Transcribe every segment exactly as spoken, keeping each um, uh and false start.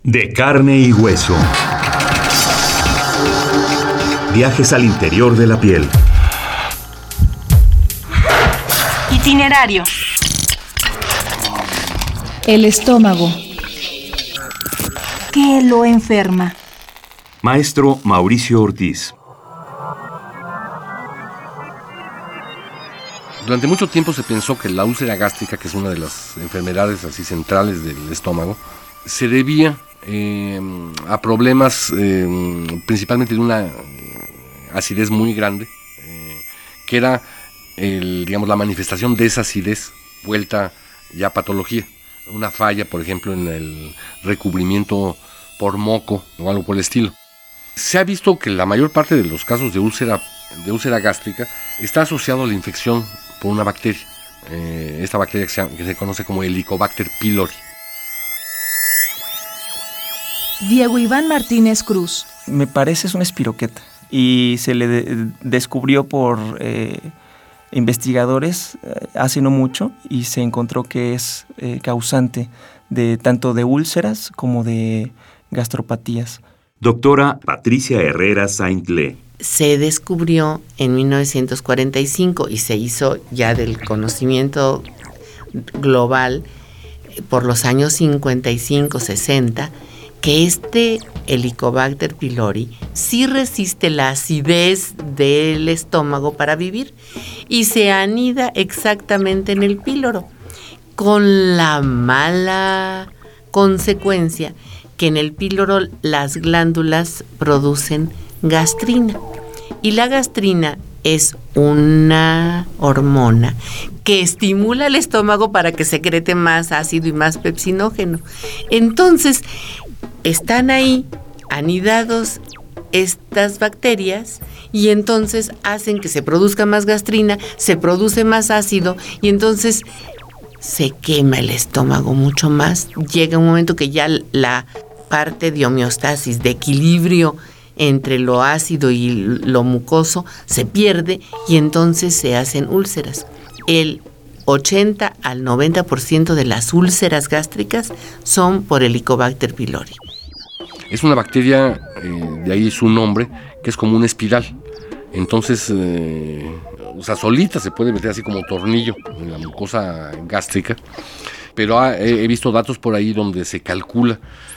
De carne y hueso. Viajes al interior de la piel. Itinerario. El estómago. ¿Qué lo enferma? Maestro Mauricio Ortiz. Durante mucho tiempo se pensó que la úlcera gástrica, que es una de las enfermedades así centrales del estómago, se debía eh, a problemas eh, principalmente de una acidez muy grande, eh, que era el, digamos, la manifestación de esa acidez vuelta ya a patología. Una falla, por ejemplo, en el recubrimiento por moco o algo por el estilo. Se ha visto que la mayor parte de los casos de úlcera, de úlcera gástrica está asociado a la infección por una bacteria, eh, esta bacteria que se, que se conoce como Helicobacter pylori. Diego Iván Martínez Cruz. Me parece es una espiroqueta y se le de- descubrió por eh, investigadores eh, hace no mucho y se encontró que es eh, causante de tanto de úlceras como de gastropatías. Doctora Patricia Herrera Saint-Lé. Se descubrió en mil novecientos cuarenta y cinco y se hizo ya del conocimiento global por los años cincuenta y cinco, sesenta, que este Helicobacter pylori sí resiste la acidez del estómago para vivir y se anida exactamente en el píloro, con la mala consecuencia que en el píloro las glándulas producen gastrina. Y la gastrina es una hormona que estimula el estómago para que secrete más ácido y más pepsinógeno. Entonces, están ahí anidados estas bacterias y entonces hacen que se produzca más gastrina, se produce más ácido y entonces se quema el estómago mucho más. Llega un momento que ya la parte de homeostasis, de equilibrio entre lo ácido y lo mucoso se pierde y entonces se hacen úlceras. El ochenta al noventa por ciento de las úlceras gástricas son por Helicobacter pylori. Es una bacteria, eh, de ahí su nombre, que es como una espiral. Entonces, eh, o sea, solita se puede meter así como tornillo en la mucosa gástrica, pero ha, he, he visto datos por ahí donde se calcula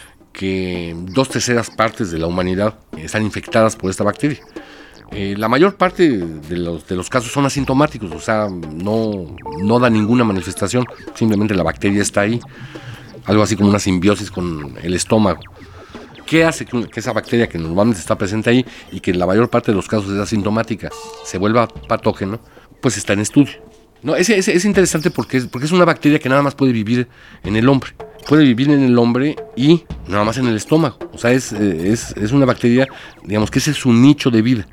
que dos terceras partes de la humanidad están infectadas por esta bacteria. Eh, la mayor parte de los, de los casos son asintomáticos, o sea, no, no da ninguna manifestación, simplemente la bacteria está ahí, algo así como una simbiosis con el estómago. ¿Qué hace que, que esa bacteria que normalmente está presente ahí y que en la mayor parte de los casos es asintomática se vuelva patógeno? Pues está en estudio. No, es, es, es interesante porque es, porque es una bacteria que nada más puede vivir en el hombre. Puede vivir en el hombre y nada más en el estómago. O sea, es, es, es una bacteria, digamos que ese es su nicho de vida.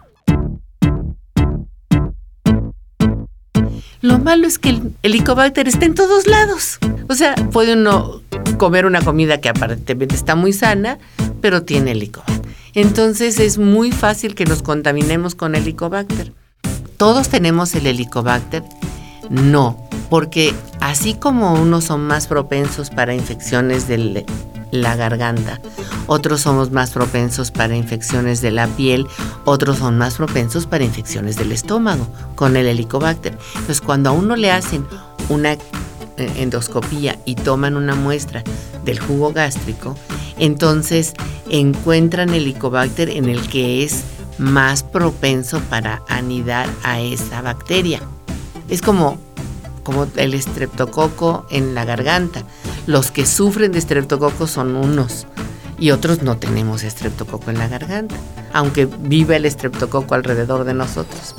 Lo malo es que el Helicobacter está en todos lados. O sea, puede uno comer una comida que aparentemente está muy sana, pero tiene Helicobacter. Entonces es muy fácil que nos contaminemos con Helicobacter. ¿Todos tenemos el Helicobacter? No, porque así como unos son más propensos para infecciones de la garganta, otros somos más propensos para infecciones de la piel, otros son más propensos para infecciones del estómago con el Helicobacter. Entonces, cuando a uno le hacen una endoscopía y toman una muestra del jugo gástrico, entonces encuentran Helicobacter en el que es más propenso para anidar a esa bacteria. Es como, como el estreptococo en la garganta. Los que sufren de estreptococo son unos y otros no tenemos estreptococo en la garganta, aunque viva el estreptococo alrededor de nosotros.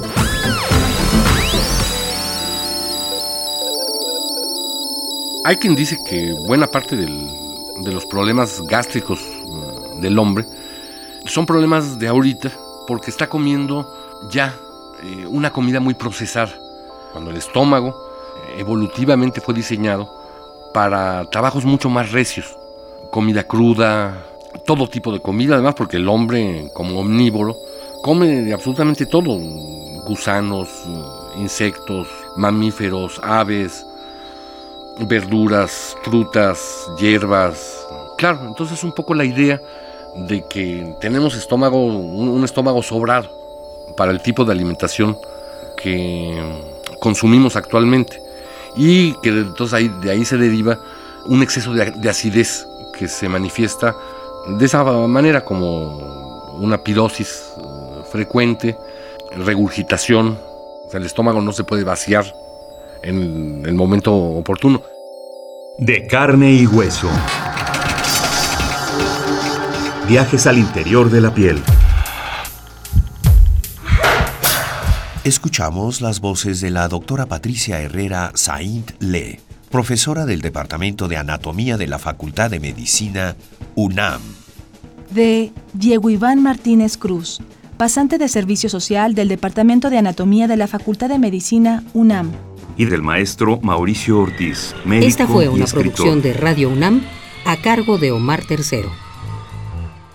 Hay quien dice que buena parte del, de los problemas gástricos uh, del hombre son problemas de ahorita porque está comiendo ya eh, una comida muy procesada. Cuando el estómago eh, evolutivamente fue diseñado para trabajos mucho más recios, comida cruda, todo tipo de comida, además porque el hombre como omnívoro come de absolutamente todo, gusanos, insectos, mamíferos, aves, verduras, frutas, hierbas. Claro, entonces es un poco la idea de que tenemos estómago, un, un estómago sobrado para el tipo de alimentación que consumimos actualmente, y que entonces ahí, de ahí se deriva un exceso de, de acidez que se manifiesta de esa manera, como una pirosis uh, frecuente, regurgitación. O sea, el estómago no se puede vaciar en el momento oportuno. De carne y hueso. Viajes al interior de la piel. Escuchamos las voces de la doctora Patricia Herrera Saint-Le, profesora del Departamento de Anatomía de la Facultad de Medicina UNAM. De Diego Iván Martínez Cruz, pasante de Servicio Social del Departamento de Anatomía de la Facultad de Medicina UNAM. Y del maestro Mauricio Ortiz, médico Esta fue y una escritor. producción de Radio UNAM a cargo de Omar Tercero.